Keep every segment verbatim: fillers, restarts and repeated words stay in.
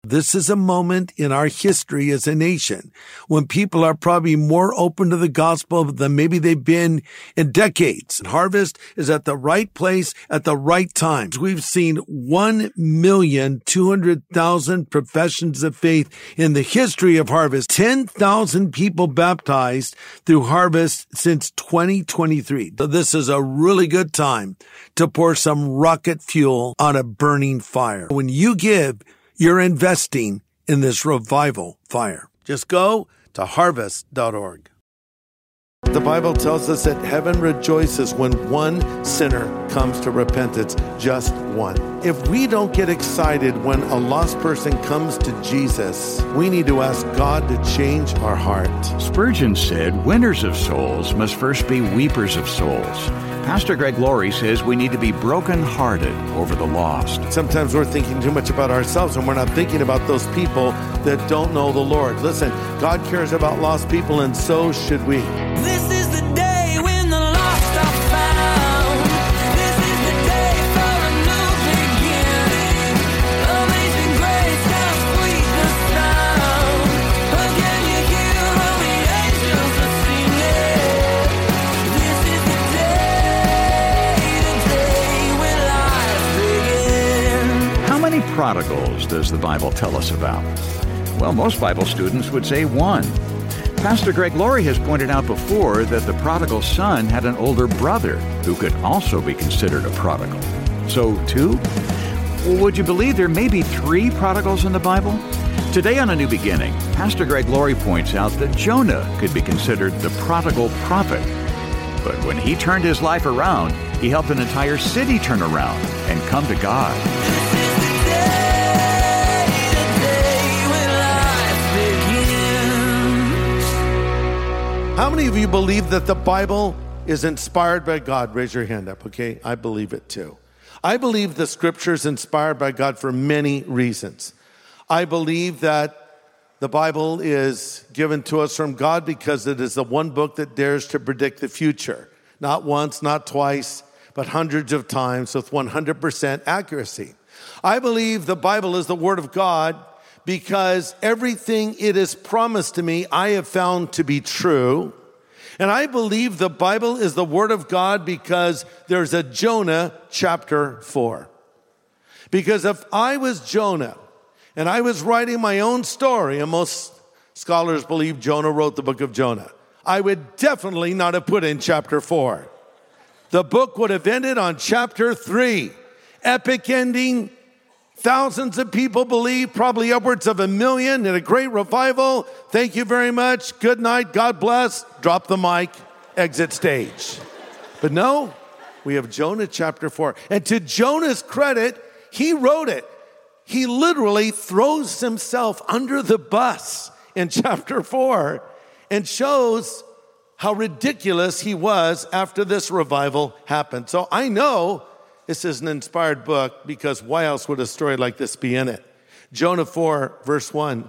This is a moment in our history as a nation when people are probably more open to the gospel than maybe they've been in decades. Harvest is at the right place at the right time. We've seen one million two hundred thousand professions of faith in the history of Harvest, ten thousand people baptized through Harvest since twenty twenty-three. So this is a really good time to pour some rocket fuel on a burning fire. When you give, you're investing in this revival fire. Just go to harvest dot org. The Bible tells us that heaven rejoices when one sinner comes to repentance, just one. If we don't get excited when a lost person comes to Jesus, we need to ask God to change our heart. Spurgeon said, winners of souls must first be weepers of souls. Pastor Greg Laurie says we need to be brokenhearted over the lost. Sometimes we're thinking too much about ourselves and we're not thinking about those people that don't know the Lord. Listen, God cares about lost people, and so should we. This is the day when the lost are found. This is the day for a new beginning. Amazing grace, how sweet the sound. Again you hear all the angels are singing. This is the day, the day when life begins. How many prodigals does the Bible tell us about? Well, most Bible students would say one. Pastor Greg Laurie has pointed out before that the prodigal son had an older brother who could also be considered a prodigal. So, two? Well, would you believe there may be three prodigals in the Bible? Today on A New Beginning, Pastor Greg Laurie points out that Jonah could be considered the prodigal prophet. But when he turned his life around, he helped an entire city turn around and come to God. How many of you believe that the Bible is inspired by God? Raise your hand up, okay? I believe it too. I believe the Scripture is inspired by God for many reasons. I believe that the Bible is given to us from God because it is the one book that dares to predict the future. Not once, not twice, but hundreds of times with one hundred percent accuracy. I believe the Bible is the Word of God because everything it has promised to me, I have found to be true. And I believe the Bible is the Word of God because there's a Jonah chapter four. Because if I was Jonah and I was writing my own story, and most scholars believe Jonah wrote the book of Jonah, I would definitely not have put in chapter four. The book would have ended on chapter three. Epic ending. Thousands of people believe, probably upwards of a million, in a great revival. Thank you very much. Good night. God bless. Drop the mic. Exit stage. But no, we have Jonah chapter four. And to Jonah's credit, he wrote it. He literally throws himself under the bus in chapter four and shows how ridiculous he was after this revival happened. So I know this is an inspired book because why else would a story like this be in it? Jonah four, verse one.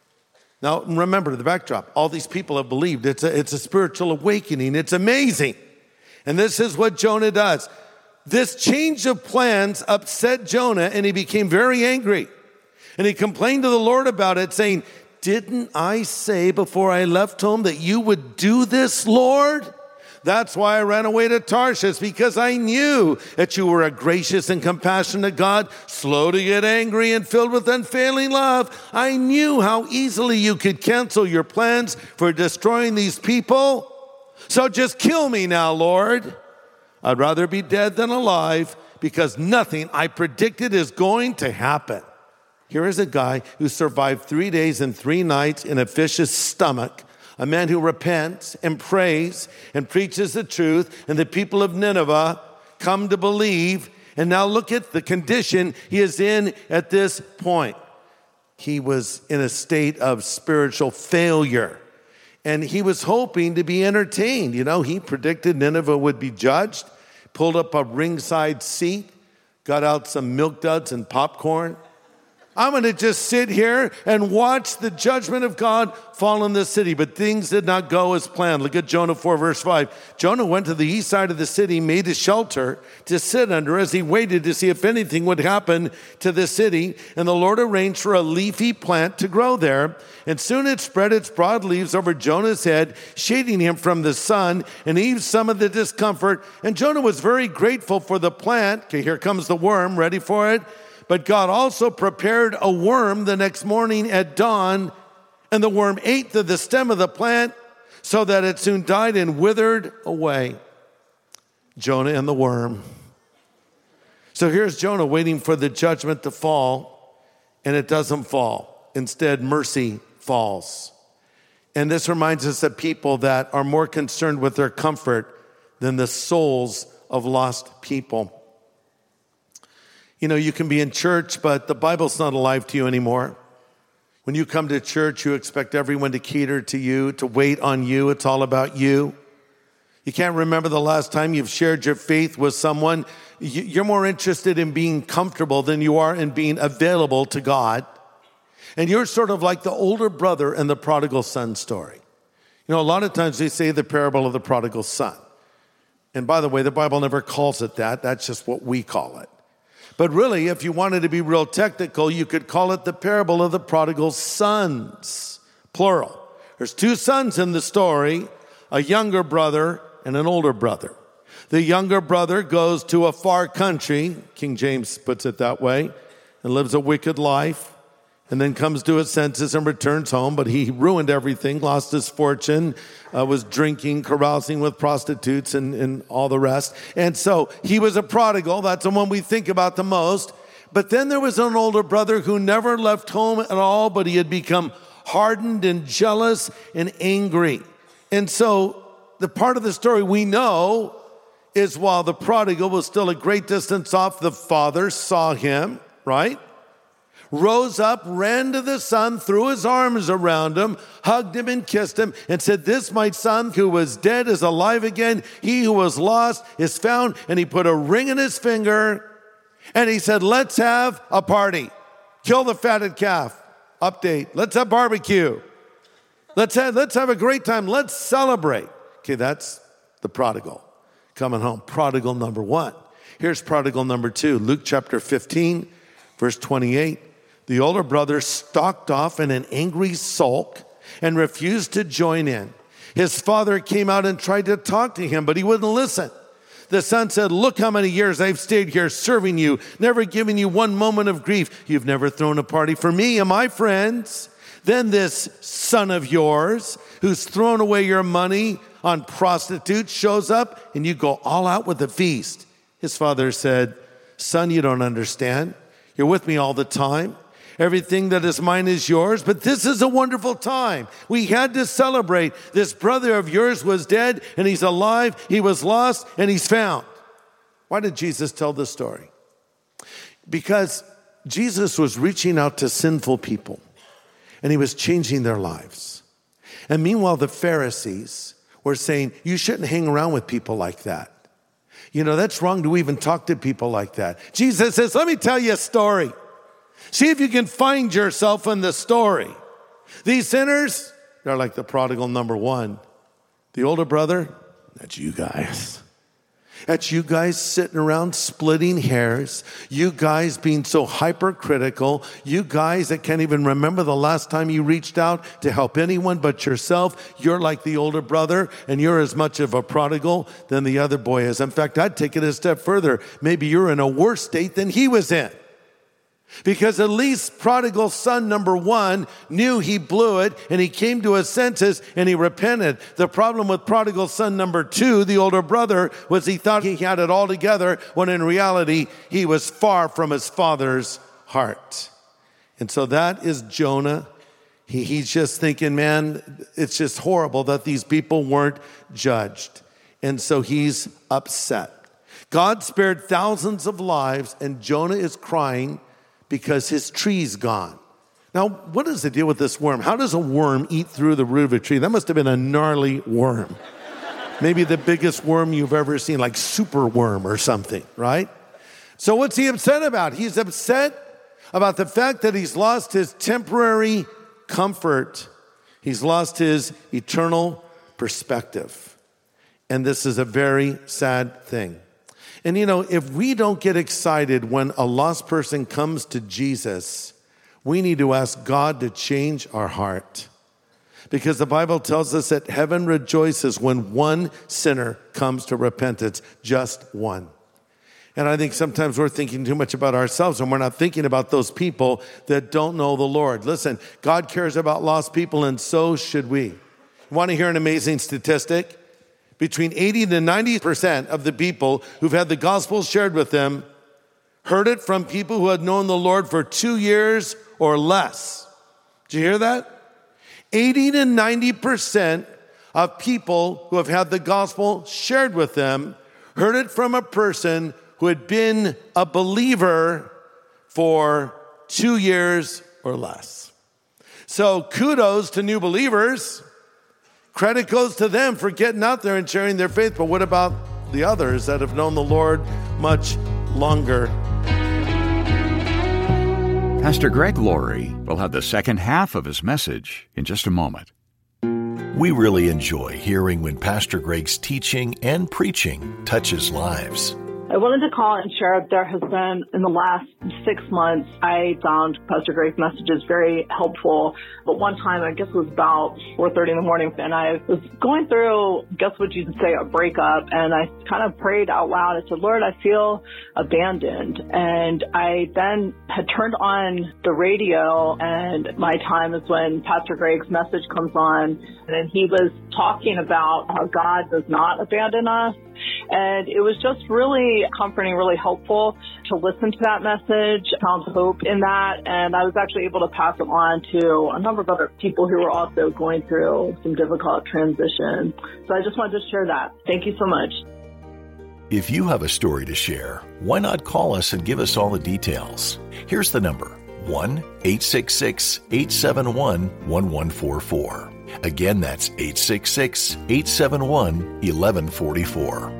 Now, remember the backdrop. All these people have believed. It's a, it's a spiritual awakening. It's amazing. And this is what Jonah does. This change of plans upset Jonah, and he became very angry. And he complained to the Lord about it, saying, "Didn't I say before I left home that you would do this, Lord? That's why I ran away to Tarshish, because I knew that you were a gracious and compassionate God, slow to get angry and filled with unfailing love. I knew how easily you could cancel your plans for destroying these people. So just kill me now, Lord. I'd rather be dead than alive, because nothing I predicted is going to happen." Here is a guy who survived three days and three nights in a fish's stomach. A man who repents and prays and preaches the truth, and the people of Nineveh come to believe. And now look at the condition he is in at this point. He was in a state of spiritual failure, and he was hoping to be entertained. You know, he predicted Nineveh would be judged, pulled up a ringside seat, got out some milk duds and popcorn. I'm going to just sit here and watch the judgment of God fall on this city. But things did not go as planned. Look at Jonah four, verse five. Jonah went to the east side of the city, made a shelter to sit under as he waited to see if anything would happen to the city. And the Lord arranged for a leafy plant to grow there. And soon it spread its broad leaves over Jonah's head, shading him from the sun and eased some of the discomfort. And Jonah was very grateful for the plant. Okay, here comes the worm. Ready for it? But God also prepared a worm the next morning at dawn, and the worm ate the, the stem of the plant so that it soon died and withered away. Jonah and the worm. So here's Jonah waiting for the judgment to fall, and it doesn't fall. Instead, mercy falls. And this reminds us of people that are more concerned with their comfort than the souls of lost people. You know, you can be in church, but the Bible's not alive to you anymore. When you come to church, you expect everyone to cater to you, to wait on you. It's all about you. You can't remember the last time you've shared your faith with someone. You're more interested in being comfortable than you are in being available to God. And you're sort of like the older brother in the prodigal son story. You know, a lot of times they say the parable of the prodigal son. And by the way, the Bible never calls it that. That's just what we call it. But really, if you wanted to be real technical, you could call it the parable of the prodigal sons, plural. There's two sons in the story, a younger brother and an older brother. The younger brother goes to a far country, King James puts it that way, and lives a wicked life, and then comes to his senses and returns home, but he ruined everything, lost his fortune, uh, was drinking, carousing with prostitutes and, and all the rest. And so he was a prodigal. That's the one we think about the most. But then there was an older brother who never left home at all, but he had become hardened and jealous and angry. And so the part of the story we know is while the prodigal was still a great distance off, the father saw him, right? Rose up, ran to the son, threw his arms around him, hugged him and kissed him, and said, "This my son who was dead is alive again. He who was lost is found." And he put a ring in his finger, and he said, "Let's have a party. Kill the fatted calf." Update. Let's have barbecue. Let's have, let's have a great time. Let's celebrate. Okay, that's the prodigal coming home. Prodigal number one. Here's prodigal number two. Luke chapter fifteen, verse twenty-eight. The older brother stalked off in an angry sulk and refused to join in. His father came out and tried to talk to him, but he wouldn't listen. The son said, "Look how many years I've stayed here serving you, never giving you one moment of grief. You've never thrown a party for me and my friends. Then this son of yours, who's thrown away your money on prostitutes, shows up and you go all out with a feast." His father said, "Son, you don't understand. You're with me all the time. Everything that is mine is yours, but this is a wonderful time. We had to celebrate. This brother of yours was dead and he's alive. He was lost and he's found." Why did Jesus tell this story? Because Jesus was reaching out to sinful people and he was changing their lives. And meanwhile, the Pharisees were saying, "You shouldn't hang around with people like that. You know, that's wrong to even talk to people like that." Jesus says, "Let me tell you a story. See if you can find yourself in the story." These sinners, they're like the prodigal number one. The older brother, that's you guys. That's you guys sitting around splitting hairs. You guys being so hypercritical. You guys that can't even remember the last time you reached out to help anyone but yourself. You're like the older brother, and you're as much of a prodigal than the other boy is. In fact, I'd take it a step further. Maybe you're in a worse state than he was in. Because at least prodigal son number one knew he blew it and he came to his senses and he repented. The problem with prodigal son number two, the older brother, was he thought he had it all together when in reality he was far from his father's heart. And so that is Jonah. He, he's just thinking, man, it's just horrible that these people weren't judged. And so he's upset. God spared thousands of lives and Jonah is crying because his tree's gone. Now, what is the deal with this worm? How does a worm eat through the root of a tree? That must have been a gnarly worm. Maybe the biggest worm you've ever seen, like super worm or something, right? So what's he upset about? He's upset about the fact that he's lost his temporary comfort. He's lost his eternal perspective. And this is a very sad thing. And you know, if we don't get excited when a lost person comes to Jesus, we need to ask God to change our heart. Because the Bible tells us that heaven rejoices when one sinner comes to repentance, just one. And I think sometimes we're thinking too much about ourselves and we're not thinking about those people that don't know the Lord. Listen, God cares about lost people, and so should we. You want to hear an amazing statistic? Between eighty to ninety percent of the people who've had the gospel shared with them heard it from people who had known the Lord for two years or less. Did you hear that? eighty to ninety percent of people who have had the gospel shared with them heard it from a person who had been a believer for two years or less. So kudos to new believers. Credit goes to them for getting out there and sharing their faith. But what about the others that have known the Lord much longer? Pastor Greg Laurie will have the second half of his message in just a moment. We really enjoy hearing when Pastor Greg's teaching and preaching touches lives. I wanted to call and share there has been, in the last six months, I found Pastor Greg's messages very helpful. But one time, I guess it was about four thirty in the morning, and I was going through, I guess what you'd say, a breakup, and I kind of prayed out loud. I said, Lord, I feel abandoned. And I then had turned on the radio, and my time is when Pastor Greg's message comes on, and he was talking about how God does not abandon us. And it was just really comforting, really helpful to listen to that message. I found hope in that. And I was actually able to pass it on to a number of other people who were also going through some difficult transition. So I just wanted to share that. Thank you so much. If you have a story to share, why not call us and give us all the details? Here's the number, one eight six six, eight seven one, one one four four. Again, that's eight six six, eight seven one, one one four four.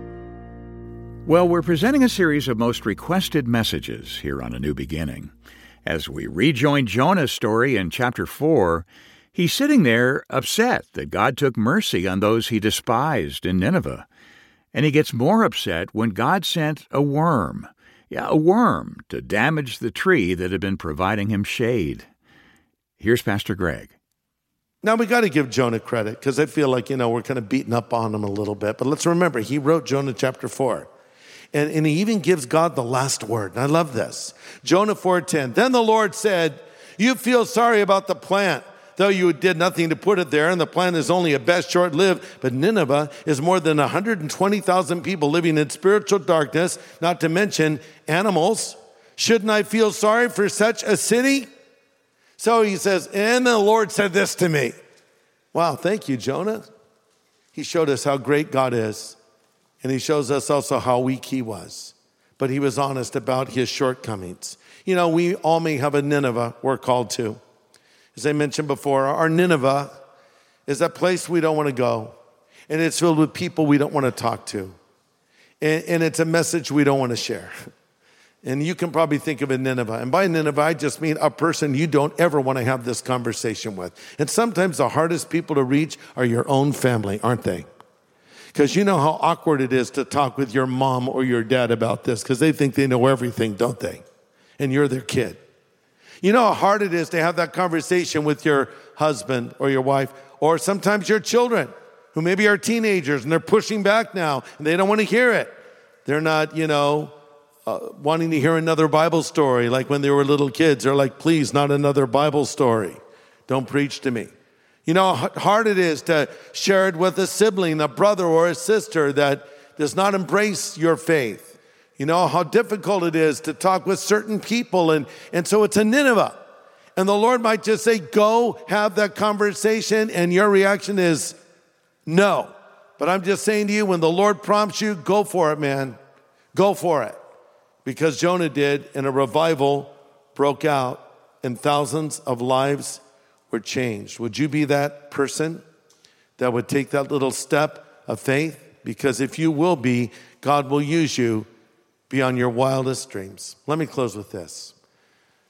Well, we're presenting a series of most requested messages here on A New Beginning. As we rejoin Jonah's story in chapter four, he's sitting there upset that God took mercy on those he despised in Nineveh. And he gets more upset when God sent a worm. Yeah, a worm to damage the tree that had been providing him shade. Here's Pastor Greg. Now, we got to give Jonah credit because I feel like, you know, we're kind of beating up on him a little bit. But let's remember, he wrote Jonah chapter four. And, and he even gives God the last word. And I love this. Jonah four ten. Then the Lord said, you feel sorry about the plant, though you did nothing to put it there, and the plant is only at best short-lived. But Nineveh is more than one hundred twenty thousand people living in spiritual darkness, not to mention animals. Shouldn't I feel sorry for such a city? So he says, and the Lord said this to me. Wow, thank you, Jonah. He showed us how great God is. And he shows us also how weak he was. But he was honest about his shortcomings. You know, we all may have a Nineveh we're called to. As I mentioned before, our Nineveh is that place we don't want to go. And it's filled with people we don't want to talk to. And, and it's a message we don't want to share. And you can probably think of a Nineveh. And by Nineveh, I just mean a person you don't ever want to have this conversation with. And sometimes the hardest people to reach are your own family, aren't they? Because you know how awkward it is to talk with your mom or your dad about this because they think they know everything, don't they? And you're their kid. You know how hard it is to have that conversation with your husband or your wife or sometimes your children who maybe are teenagers and they're pushing back now and they don't want to hear it. They're not, you know, uh, wanting to hear another Bible story like when they were little kids. They're like, please, not another Bible story. Don't preach to me. You know how hard it is to share it with a sibling, a brother or a sister that does not embrace your faith. You know how difficult it is to talk with certain people. And, and so it's a Nineveh. And the Lord might just say, go have that conversation. And your reaction is no. But I'm just saying to you, when the Lord prompts you, go for it, man. Go for it. Because Jonah did, and a revival broke out, and thousands of lives were changed. Would you be that person that would take that little step of faith? Because if you will be, God will use you beyond your wildest dreams. Let me close with this.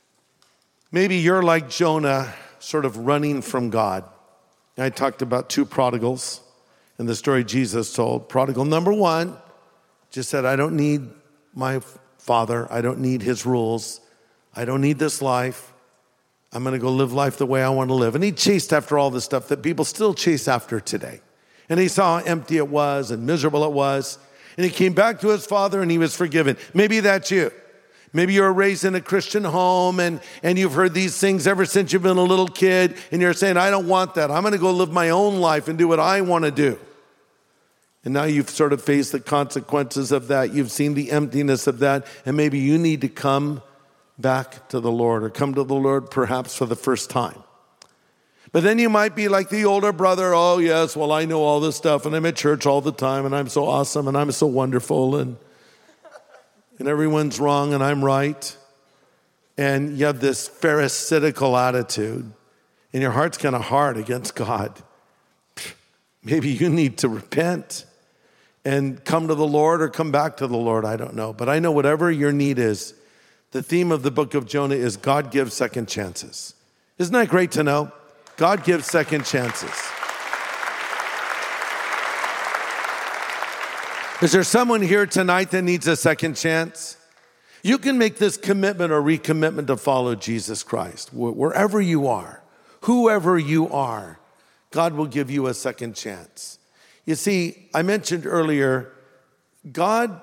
Maybe you're like Jonah, sort of running from God. I talked about two prodigals in the story Jesus told. Prodigal number one just said, I don't need my father. I don't need his rules. I don't need this life. I'm going to go live life the way I want to live. And he chased after all the stuff that people still chase after today. And he saw how empty it was and miserable it was. And he came back to his father and he was forgiven. Maybe that's you. Maybe you're raised in a Christian home and, and you've heard these things ever since you've been a little kid. And you're saying, I don't want that. I'm going to go live my own life and do what I want to do. And now you've sort of faced the consequences of that. You've seen the emptiness of that. And maybe you need to come back to the Lord or come to the Lord perhaps for the first time. But then you might be like the older brother. Oh, yes, well, I know all this stuff and I'm at church all the time and I'm so awesome and I'm so wonderful and, and everyone's wrong and I'm right. And you have this pharisaical attitude and your heart's kind of hard against God. Maybe you need to repent and come to the Lord or come back to the Lord. I don't know. But I know whatever your need is, the theme of the book of Jonah is God gives second chances. Isn't that great to know? God gives second chances. Is there someone here tonight that needs a second chance? You can make this commitment or recommitment to follow Jesus Christ. Wherever you are, whoever you are, God will give you a second chance. You see, I mentioned earlier, God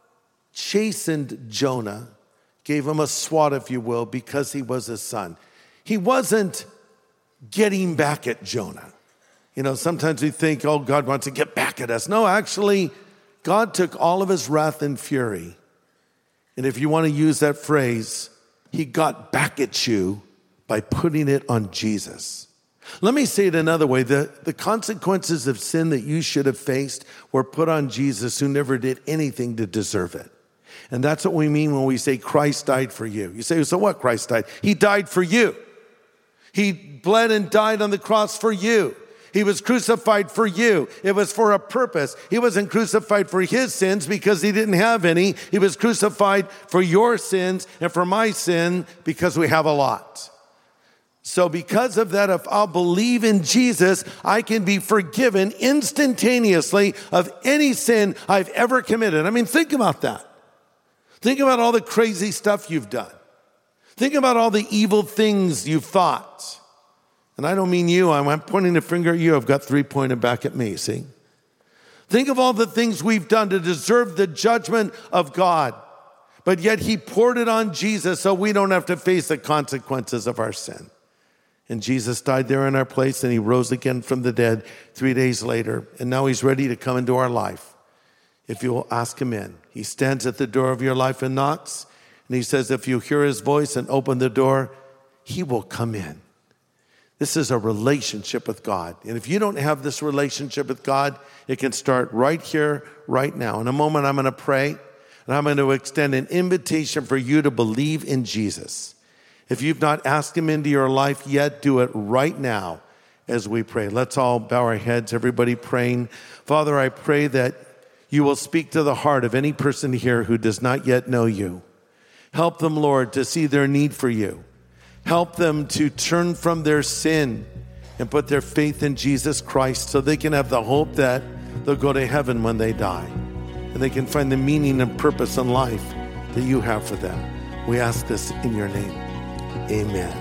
chastened Jonah, gave him a swat, if you will, because he was his son. He wasn't getting back at Jonah. You know, sometimes we think, oh, God wants to get back at us. No, actually, God took all of his wrath and fury. And if you want to use that phrase, he got back at you by putting it on Jesus. Let me say it another way. The, the consequences of sin that you should have faced were put on Jesus, who never did anything to deserve it. And that's what we mean when we say Christ died for you. You say, so what Christ died? He died for you. He bled and died on the cross for you. He was crucified for you. It was for a purpose. He wasn't crucified for his sins because he didn't have any. He was crucified for your sins and for my sin because we have a lot. So because of that, if I'll believe in Jesus, I can be forgiven instantaneously of any sin I've ever committed. I mean, think about that. Think about all the crazy stuff you've done. Think about all the evil things you've thought. And I don't mean you. I'm pointing a finger at you. I've got three pointed back at me, see? Think of all the things we've done to deserve the judgment of God. But yet he poured it on Jesus so we don't have to face the consequences of our sin. And Jesus died there in our place and he rose again from the dead three days later. And now he's ready to come into our life if you will ask him in. He stands at the door of your life and knocks. And he says, if you hear his voice and open the door, he will come in. This is a relationship with God. And if you don't have this relationship with God, it can start right here, right now. In a moment, I'm going to pray, and I'm going to extend an invitation for you to believe in Jesus. If you've not asked him into your life yet, do it right now as we pray. Let's all bow our heads, everybody praying. Father, I pray that you will speak to the heart of any person here who does not yet know you. Help them, Lord, to see their need for you. Help them to turn from their sin and put their faith in Jesus Christ so they can have the hope that they'll go to heaven when they die. And they can find the meaning and purpose in life that you have for them. We ask this in your name. Amen.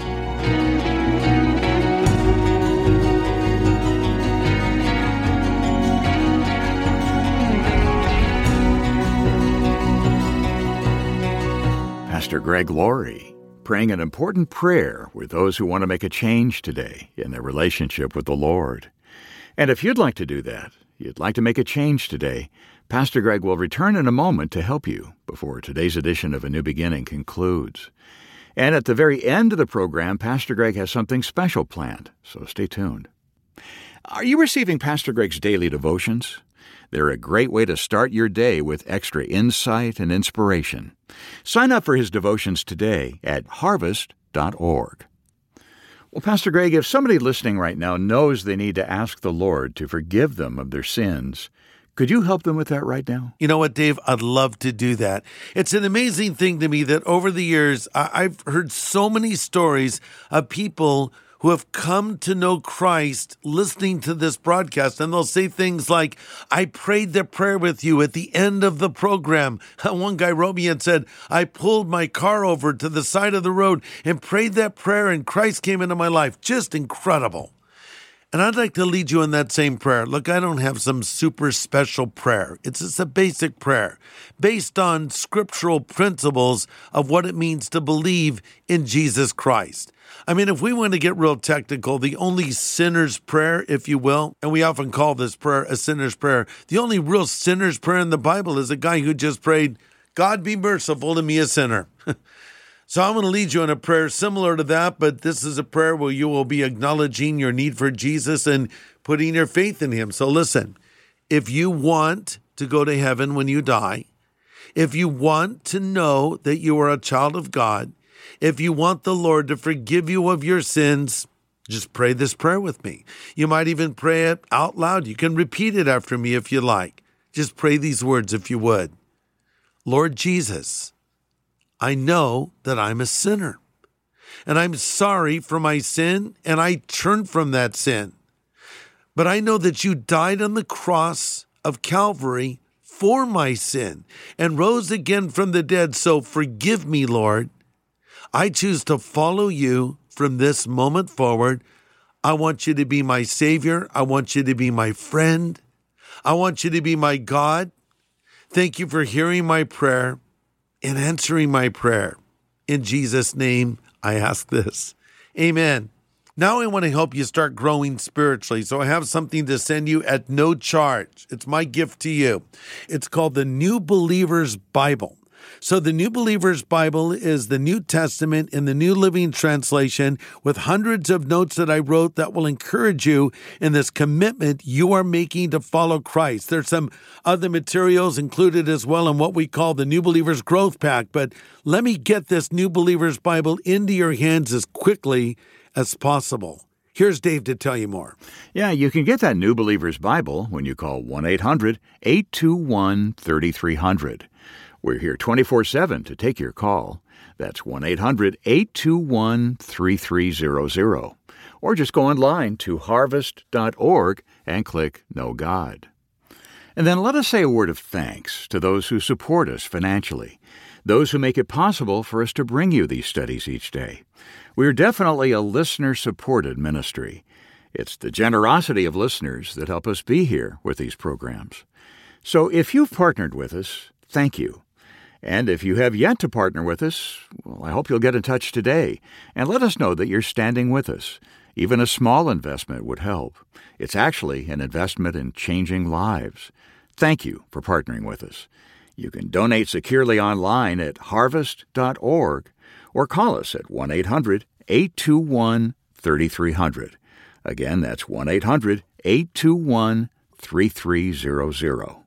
Pastor Greg Laurie, praying an important prayer with those who want to make a change today in their relationship with the Lord. And if you'd like to do that, you'd like to make a change today, Pastor Greg will return in a moment to help you before today's edition of A New Beginning concludes. And at the very end of the program, Pastor Greg has something special planned, so stay tuned. Are you receiving Pastor Greg's daily devotions? They're a great way to start your day with extra insight and inspiration. Sign up for his devotions today at harvest dot org. Well, Pastor Greg, if somebody listening right now knows they need to ask the Lord to forgive them of their sins, Could you help them with that right now? You know what, Dave? I'd love to do that. It's an amazing thing to me that over the years, I- I've heard so many stories of people who have come to know Christ listening to this broadcast. And they'll say things like, I prayed the prayer with you at the end of the program. One guy wrote me and said, I pulled my car over to the side of the road and prayed that prayer and Christ came into my life. Just incredible. And I'd like to lead you in that same prayer. Look, I don't have some super special prayer. It's just a basic prayer based on scriptural principles of what it means to believe in Jesus Christ. I mean, if we want to get real technical, the only sinner's prayer, if you will, and we often call this prayer a sinner's prayer, the only real sinner's prayer in the Bible is a guy who just prayed, God be merciful to me, a sinner. So I'm going to lead you in a prayer similar to that, but this is a prayer where you will be acknowledging your need for Jesus and putting your faith in him. So listen, if you want to go to heaven when you die, if you want to know that you are a child of God, if you want the Lord to forgive you of your sins, just pray this prayer with me. You might even pray it out loud. You can repeat it after me if you like. Just pray these words if you would. Lord Jesus, I know that I'm a sinner, and I'm sorry for my sin, and I turn from that sin. But I know that you died on the cross of Calvary for my sin and rose again from the dead, so forgive me, Lord. I choose to follow you from this moment forward. I want you to be my Savior. I want you to be my friend. I want you to be my God. Thank you for hearing my prayer and answering my prayer. In Jesus' name, I ask this. Amen. Now I want to help you start growing spiritually, so I have something to send you at no charge. It's my gift to you. It's called the New Believer's Bible. So the New Believer's Bible is the New Testament in the New Living Translation with hundreds of notes that I wrote that will encourage you in this commitment you are making to follow Christ. There's some other materials included as well in what we call the New Believer's Growth Pack, but let me get this New Believer's Bible into your hands as quickly as possible. Here's Dave to tell you more. Yeah, you can get that New Believer's Bible when you call one eight hundred eight two one three three zero zero. We're here twenty-four seven to take your call. That's one eight hundred eight two one three three zero zero. Or just go online to harvest dot org and click Know God. And then let us say a word of thanks to those who support us financially, those who make it possible for us to bring you these studies each day. We are definitely a listener-supported ministry. It's the generosity of listeners that help us be here with these programs. So if you've partnered with us, thank you. And if you have yet to partner with us, well, I hope you'll get in touch today and let us know that you're standing with us. Even a small investment would help. It's actually an investment in changing lives. Thank you for partnering with us. You can donate securely online at harvest dot org or call us at one eight hundred eight two one three three zero zero. Again, that's one eight hundred eight two one three three zero zero.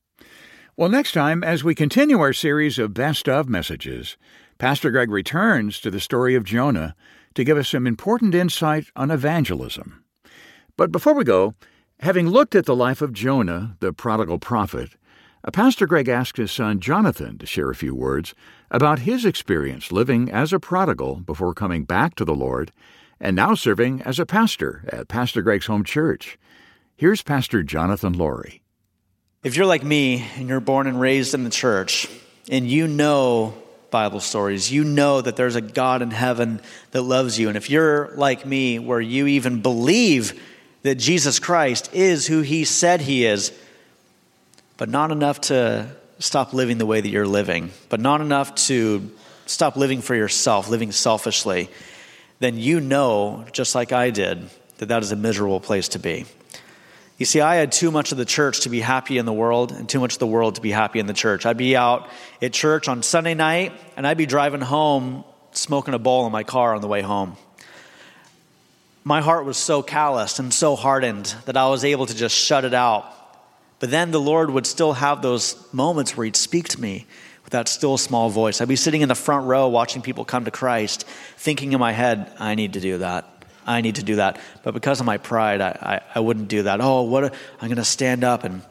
Well, next time, as we continue our series of Best Of messages, Pastor Greg returns to the story of Jonah to give us some important insight on evangelism. But before we go, having looked at the life of Jonah, the prodigal prophet, Pastor Greg asked his son Jonathan to share a few words about his experience living as a prodigal before coming back to the Lord and now serving as a pastor at Pastor Greg's home church. Here's Pastor Jonathan Laurie. If you're like me and you're born and raised in the church and you know Bible stories, you know that there's a God in heaven that loves you. And if you're like me where you even believe that Jesus Christ is who he said he is, but not enough to stop living the way that you're living, but not enough to stop living for yourself, living selfishly, then you know, just like I did, that that is a miserable place to be. You see, I had too much of the church to be happy in the world and too much of the world to be happy in the church. I'd be out at church on Sunday night, and I'd be driving home smoking a bowl in my car on the way home. My heart was so calloused and so hardened that I was able to just shut it out. But then the Lord would still have those moments where he'd speak to me with that still small voice. I'd be sitting in the front row watching people come to Christ, thinking in my head, I need to do that. I need to do that. But because of my pride, I, I, I wouldn't do that. Oh, what? A, I'm going to stand up and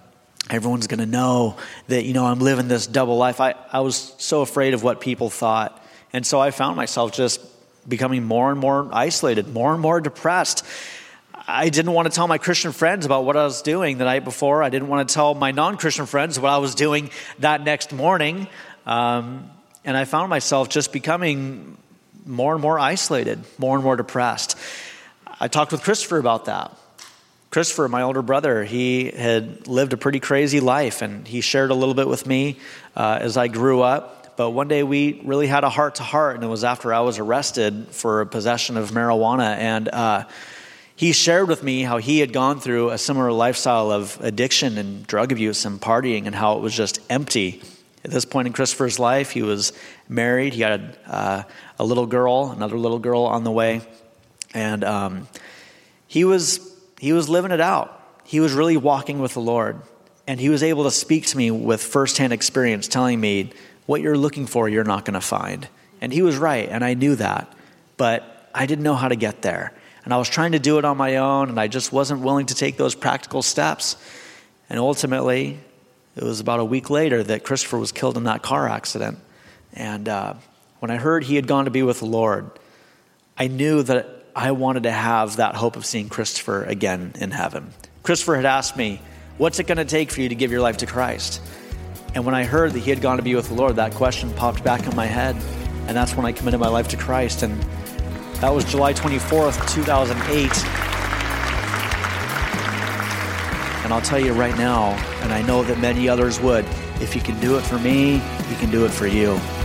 Everyone's going to know that, you know, I'm living this double life. I, I was so afraid of what people thought. And so I found myself just becoming more and more isolated, more and more depressed. I didn't want to tell my Christian friends about what I was doing the night before. I didn't want to tell my non-Christian friends what I was doing that next morning. Um, and I found myself just becoming more and more isolated, more and more depressed. I talked with Christopher about that. Christopher, my older brother, he had lived a pretty crazy life, and he shared a little bit with me uh, as I grew up. But one day we really had a heart-to-heart, and it was after I was arrested for possession of marijuana. And uh, he shared with me how he had gone through a similar lifestyle of addiction and drug abuse and partying, and how it was just empty. At this point in Christopher's life, he was married. He had uh, a little girl, another little girl on the way. And um, he was... He was living it out. He was really walking with the Lord. And he was able to speak to me with firsthand experience, telling me, what you're looking for, you're not going to find. And he was right, and I knew that. But I didn't know how to get there. And I was trying to do it on my own, and I just wasn't willing to take those practical steps. And ultimately, it was about a week later that Christopher was killed in that car accident. And uh, when I heard he had gone to be with the Lord, I knew that I wanted to have that hope of seeing Christopher again in heaven. Christopher had asked me, what's it going to take for you to give your life to Christ? And when I heard that he had gone to be with the Lord, that question popped back in my head. And that's when I committed my life to Christ. And that was July twenty-fourth, two thousand eight. And I'll tell you right now, and I know that many others would, if you can do it for me, you can do it for you.